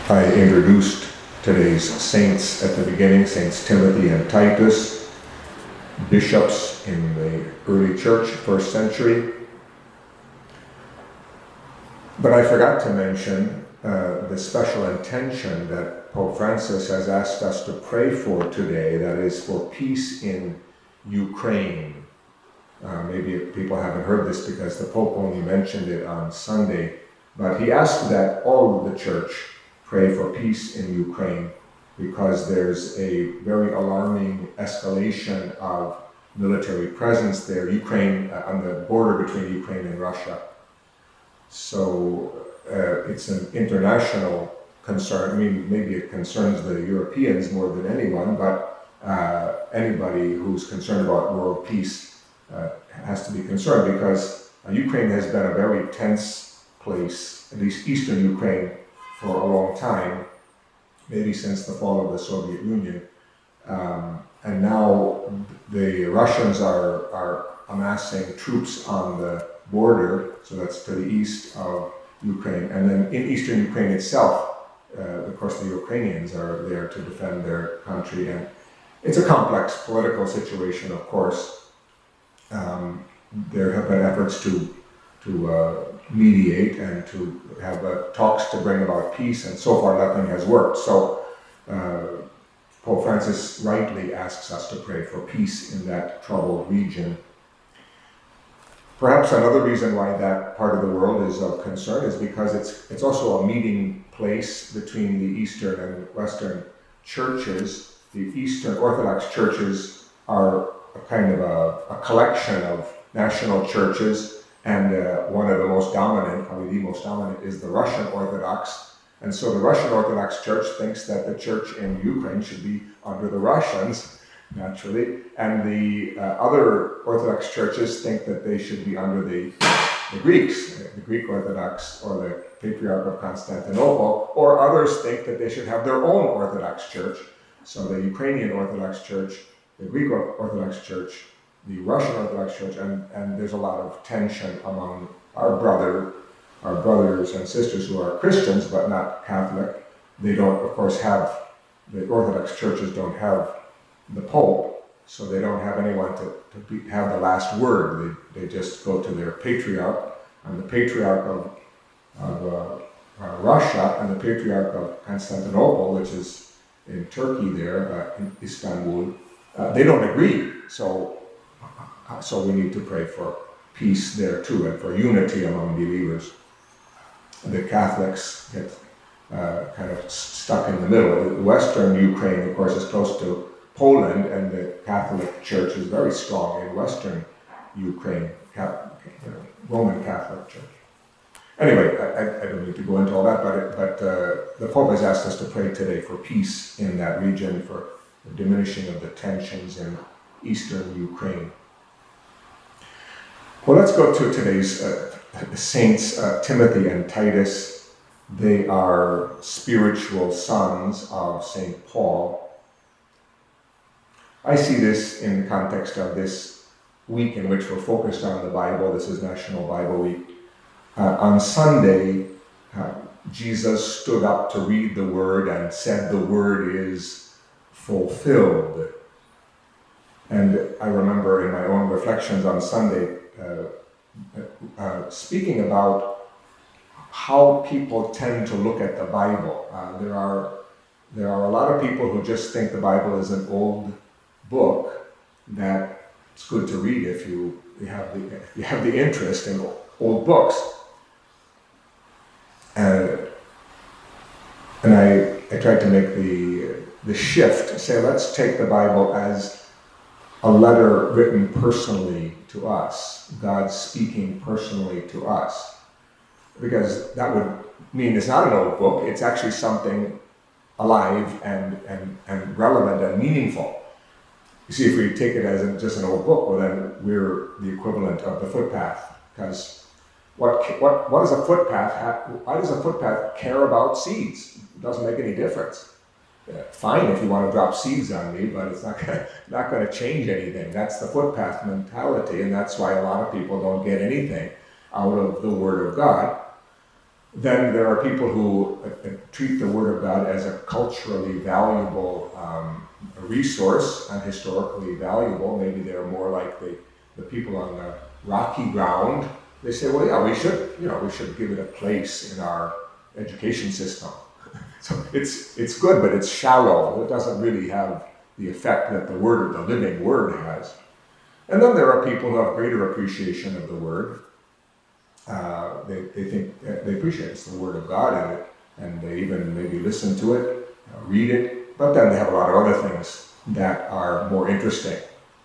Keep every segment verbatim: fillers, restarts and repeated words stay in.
I introduced today's saints at the beginning, Saints Timothy and Titus, bishops in the early church, first century. But I forgot to mention uh, the special intention that Pope Francis has asked us to pray for today, that is for peace in Ukraine. Uh, maybe people haven't heard this because the Pope only mentioned it on Sunday, but he asked that all of the church pray for peace in Ukraine because there's a very alarming escalation of military presence there, Ukraine, uh, on the border between Ukraine and Russia. So uh, it's an international concern. I mean, maybe it concerns the Europeans more than anyone, but uh, anybody who's concerned about world peace uh, has to be concerned because uh, Ukraine has been a very tense place, at least eastern Ukraine, for a long time, maybe since the fall of the Soviet Union. Um, and now the Russians are, are amassing troops on the border, so that's to the east of Ukraine. And then in eastern Ukraine itself, uh, of course, the Ukrainians are there to defend their country. And it's a complex political situation, of course. Um, there have been efforts to, to uh, mediate and to have uh, talks to bring about peace, and so far nothing has worked. So uh, Pope Francis rightly asks us to pray for peace in that troubled region. Perhaps another reason why that part of the world is of concern is because it's it's also a meeting place between the Eastern and Western churches. The Eastern Orthodox churches are a kind of a, a collection of national churches, and uh, one of the most dominant, probably the most dominant, is the Russian Orthodox. And so the Russian Orthodox Church thinks that the church in Ukraine should be under the Russians, naturally, and the uh, other Orthodox churches think that they should be under the, the Greeks, the Greek Orthodox or the Patriarch of Constantinople, or others think that they should have their own Orthodox church. So the Ukrainian Orthodox Church, the Greek Orthodox Church, the Russian Orthodox Church, and, and there's a lot of tension among our brother, our brothers and sisters who are Christians but not Catholic. They don't, of course, have, the Orthodox churches don't have the Pope, so they don't have anyone to, to be, have the last word. They, they just go to their Patriarch, and the Patriarch of, of uh, uh, Russia and the Patriarch of Constantinople, which is in Turkey there, uh, in Istanbul, uh, they don't agree. So So we need to pray for peace there too, and for unity among believers. The Catholics get uh, kind of stuck in the middle. Western Ukraine, of course, is close to Poland, and the Catholic Church is very strong in Western Ukraine, Catholic, uh, Roman Catholic Church. Anyway, I, I don't need to go into all that, but, it, but uh, the Pope has asked us to pray today for peace in that region, for the diminishing of the tensions in Eastern Ukraine. Well, let's go to today's uh, saints, uh, Timothy and Titus. They are spiritual sons of Saint Paul. I see this in the context of this week in which we're focused on the Bible. This is National Bible Week. Uh, on Sunday, uh, Jesus stood up to read the Word and said the Word is fulfilled. And I remember in my own reflections on Sunday, Uh, uh, speaking about how people tend to look at the Bible. Uh, there are there are a lot of people who just think the Bible is an old book that it's good to read if you, you have the if you have the interest in old books. Uh, and I I tried to make the the shift, say let's take the Bible as a letter written personally to us, God speaking personally to us. Because that would mean it's not an old book, it's actually something alive and, and, and relevant and meaningful. You see, if we take it as a, just an old book, well then we're the equivalent of the footpath. Because what, what, what does a footpath have, why does a footpath care about seeds? It doesn't make any difference. Yeah, fine if you want to drop seeds on me, but it's not gonna, not going to change anything. That's the footpath mentality, and that's why a lot of people don't get anything out of the Word of God. Then there are people who uh, treat the Word of God as a culturally valuable um, resource and historically valuable. Maybe they're more like the, the people on the rocky ground. They say, well, yeah, we should, you know, we should give it a place in our education system. So it's it's good, but it's shallow. It doesn't really have the effect that the Word, the living Word has. And then there are people who have greater appreciation of the Word. Uh, they, they think they appreciate it's the Word of God, and it, and they even maybe listen to it, uh, read it. But then they have a lot of other things that are more interesting,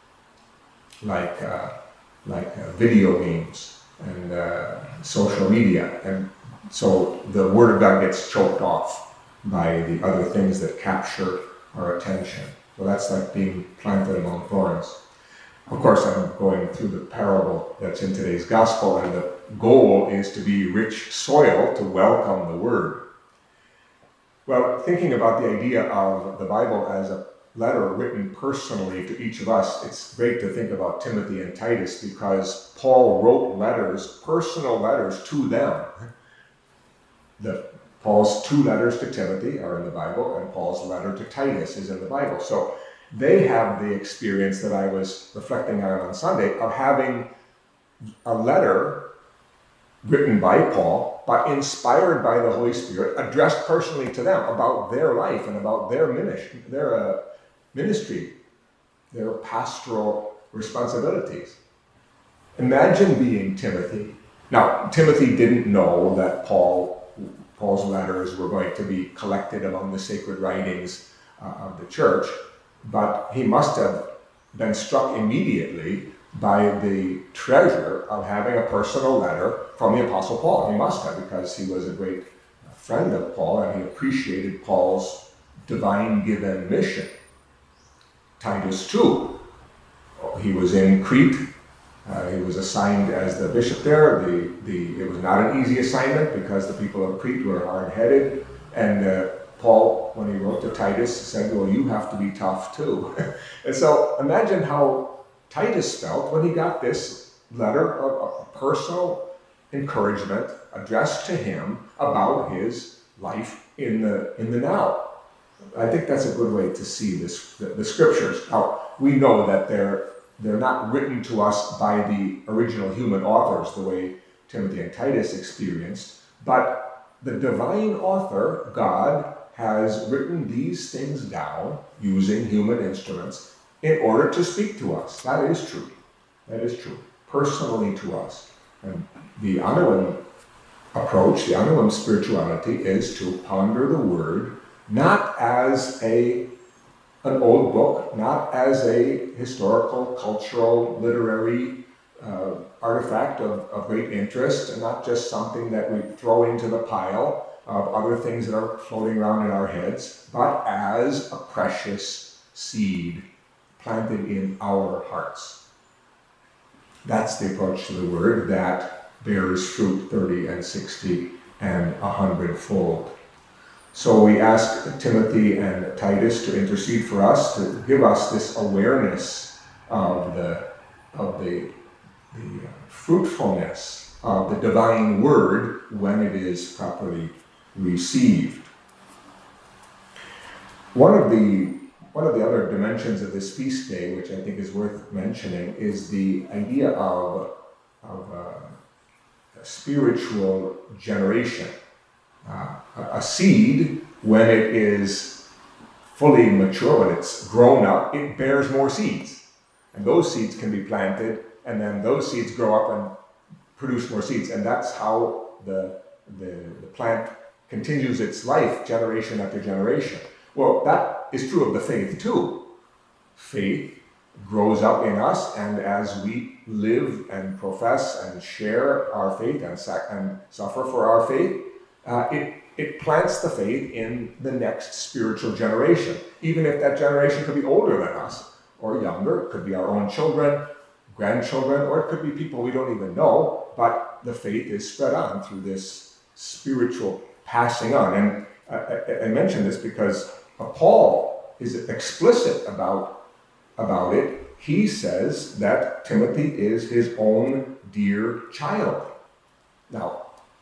like uh, like uh, video games and uh, social media, and so the Word of God gets choked off by the other things that capture our attention. So that's like being planted among thorns. Of course, I'm going through the parable that's in today's gospel, and the goal is to be rich soil to welcome the Word. Well, thinking about the idea of the Bible as a letter written personally to each of us, it's great to think about Timothy and Titus, because Paul wrote letters, personal letters to them. The, Paul's two letters to Timothy are in the Bible, and Paul's letter to Titus is in the Bible. So they have the experience that I was reflecting on on Sunday of having a letter written by Paul, but inspired by the Holy Spirit, addressed personally to them about their life and about their ministry, their uh, ministry, their pastoral responsibilities. Imagine being Timothy. Now, Timothy didn't know that Paul, Paul's letters were going to be collected among the sacred writings uh, of the church, but he must have been struck immediately by the treasure of having a personal letter from the Apostle Paul. He must have, because he was a great friend of Paul and he appreciated Paul's divine-given mission. Titus too. He was in Crete. Uh, he was assigned as the bishop there. The, the, it was not an easy assignment because the people of Crete were hard-headed, and uh, Paul, when he wrote to Titus, said, well, you have to be tough too. And so imagine how Titus felt when he got this letter of, of personal encouragement addressed to him about his life in the in the now. I think that's a good way to see this, the, the scriptures. Now, we know that they're they're not written to us by the original human authors the way Timothy and Titus experienced, but the divine author, God, has written these things down using human instruments in order to speak to us. That is true. That is true. Personally to us. And the Anawim approach, the Anawim spirituality, is to ponder the Word not as a an old book, not as a historical, cultural, literary uh, artifact of, of great interest, and not just something that we throw into the pile of other things that are floating around in our heads, but as a precious seed planted in our hearts. That's the approach to the Word that bears fruit thirty and sixty and a hundredfold. So we ask Timothy and Titus to intercede for us, to give us this awareness of the, of the, the fruitfulness of the divine Word when it is properly received. One of the one of the other dimensions of this feast day, which I think is worth mentioning, is the idea of, of uh, spiritual generation. Uh, a seed, when it is fully mature, when it's grown up, it bears more seeds. And those seeds can be planted, and then those seeds grow up and produce more seeds. And that's how the, the, the plant continues its life, generation after generation. Well, that is true of the faith too. Faith grows up in us, and as we live and profess and share our faith and, sac- and suffer for our faith, uh, it, it plants the faith in the next spiritual generation, even if that generation could be older than us or younger. It could be our own children, grandchildren, or it could be people we don't even know, but the faith is spread on through this spiritual passing on. And I, I mention this because Paul is explicit about, about it. He says that Timothy is his own dear child. Now,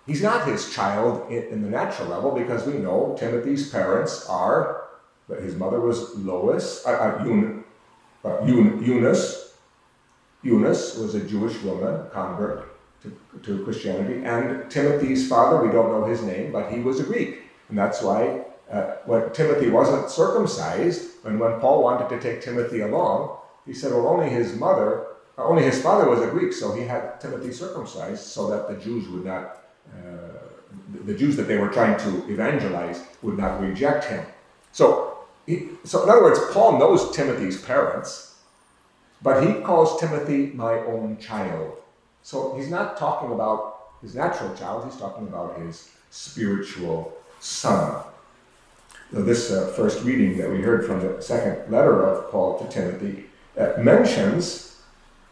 he's not his child in, in the natural level, because we know Timothy's parents are, that his mother was Lois, uh, uh, Eun, uh, Eun, Eunice. Eunice was a Jewish woman, convert to, to Christianity, and Timothy's father, we don't know his name, but he was a Greek. And that's why uh, when Timothy wasn't circumcised, and when Paul wanted to take Timothy along, he said, well, only his mother, uh, only his father was a Greek, so he had Timothy circumcised so that the Jews would not, uh, the, the Jews that they were trying to evangelize would not reject him. So, he, so in other words, Paul knows Timothy's parents, but he calls Timothy my own child. So he's not talking about his natural child, he's talking about his spiritual son. Now, this uh, first reading that we heard from the second letter of Paul to Timothy uh, mentions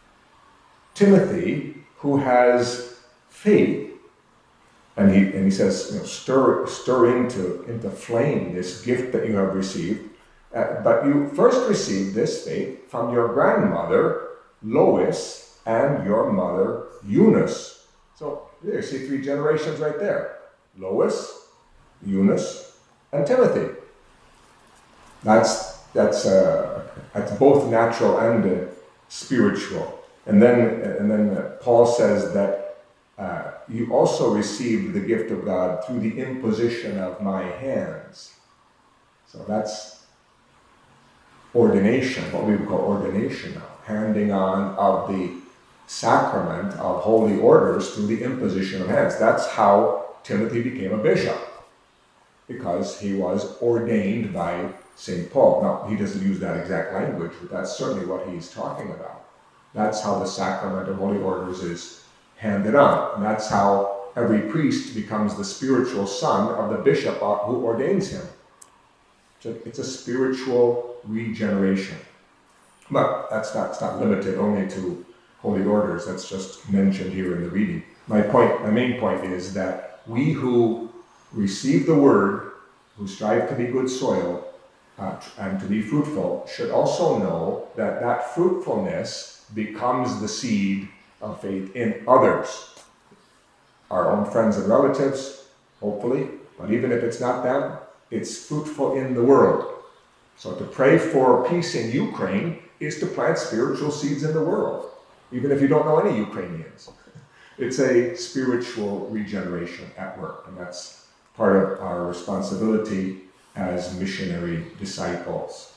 Timothy, who has faith, and he and he says, you know, stir stir into into flame this gift that you have received. Uh, but you first received this faith from your grandmother Lois and your mother Eunice. So there you see three generations right there: Lois, Eunice, and Timothy. That's that's uh, that's both natural and uh, spiritual. And then and then uh, Paul says that uh, you also received the gift of God through the imposition of my hands. So that's ordination, what we would call ordination now, handing on of the sacrament of holy orders through the imposition of hands. That's how Timothy became a bishop, because he was ordained by Saint Paul. Now, he doesn't use that exact language, but that's certainly what he's talking about. That's how the sacrament of holy orders is handed on. And that's how every priest becomes the spiritual son of the bishop who ordains him. So it's a spiritual regeneration. But that's not, it's not limited only to holy orders. That's just mentioned here in the reading. My point, my main point is that we who receive the word, who strive to be good soil uh, and to be fruitful, should also know that that fruitfulness becomes the seed of faith in others. Our own friends and relatives, hopefully, but even if it's not them, it's fruitful in the world. So to pray for peace in Ukraine is to plant spiritual seeds in the world, even if you don't know any Ukrainians. It's a spiritual regeneration at work, and that's part of our responsibility as missionary disciples.